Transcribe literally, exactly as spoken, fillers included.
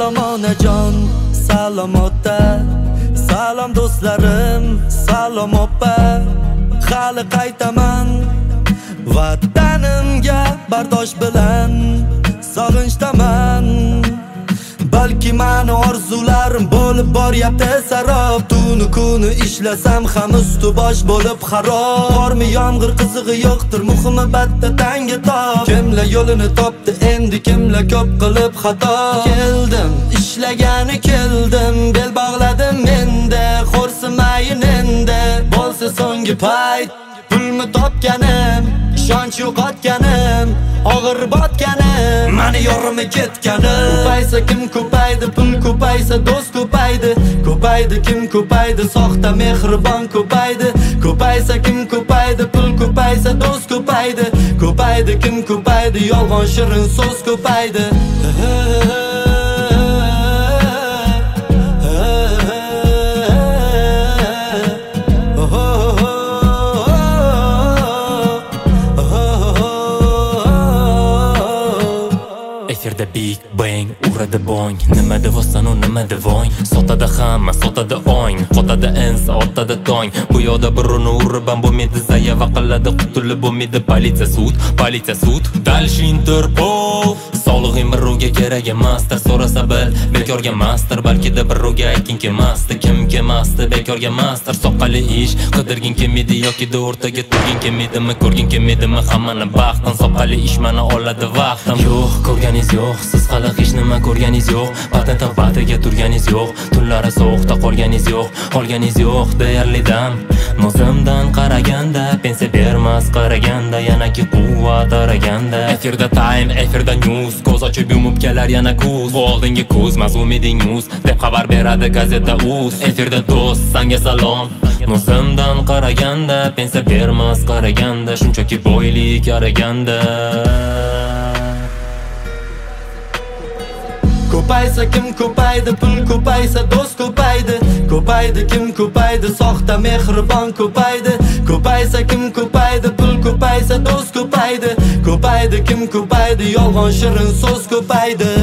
Salom onajon, salom ota, salom do'stlarim, salom opa. Hali qaytaman vatanimga bardosh bilan, sog'inchdaman. Balki mani orzularim bo'lib boryapti sarob. Tuni kuni ishlasam ham usti bosh bo'lib xarob. Bormi yomg'ir qizig'i yo'qdir, muhimi batta tanga top. Kimlar yo'lini topdi, endi kimlar ko'p qilib xato. Keldim, ishlagani keldim, bel bog'ladim menda. Xo'rsimayin endi, bo'lsa so'nggi payt. Pulni topganim, ishonch yo'qotganim, og'ir botganim, mani yorimi ketganim. Ko'paysa kim ko'paydi, pul ko'paysa do'st ko'paydi. Ko'paydi kim ko'paydi, soxta mehribon ko'paydi. Ko'paysa kim ko'paydi, pul ko'paysa do'st ko'paydi. Ko'paydi kim ko'paydi, yolg'on shirin so'z ko'paydi. Efirda Big Bang uradi bong. Nimada vostan u nimada voyn. Sotada hamma, sotada o'ng. Qotadi ensa, otadi tong. Bu yoqda birini urib ham bo'lmaydi, zayeva qiladi, qutulib bo'lmaydi. Politsiya sud, politsiya sud, dalish Interpol. Sog'lig'im birovga kerak emasdir, so'rasa bil, bekorga emasdir. Balkida birovga aytgin kelmasdi, kim kelmasdi, bekorga emasdir. Soqqali ish, qidirgin kelmaydi yoki o'rtaga turgin kelmaydimi, ko'rgin kelmaydimi hammani baxtin. Soqqali ish mana oladi vaqtim. Yo'q, ko'rganingiz yo'q, siz hali hech nima ko'rganingiz yo'q. Patent batiga turganingiz yo'q, tunlari sovuqda qolganingiz yo'q, qolganingiz yo'q deyarli dam. Nozimdan qaraganda, pensiya bermas qaraganda, yanaki quvvat araganda. Efirda time, efirda news, ko'z ochib yumib kelar yana kuz. Bu oldingi kuz, mazlum eding news deb xabar beradi gazeta uz. Efirda do'st, sanga salom. Nozimdan qaraganda, pensiya bermas qaraganda, shunchaki boylik araganda. Ko'paysa kim ko'paydi, pul ko'paysa do'st ko'paydi. Ko'paydi kim ko'paydi, soxta mehribon ko'paydi. Ko'paysa kim ko'paydi, pul ko'paysa do'st ko'paydi. Ko'paydi kim ko'paydi, yolg'on shirin so'z ko'paydi.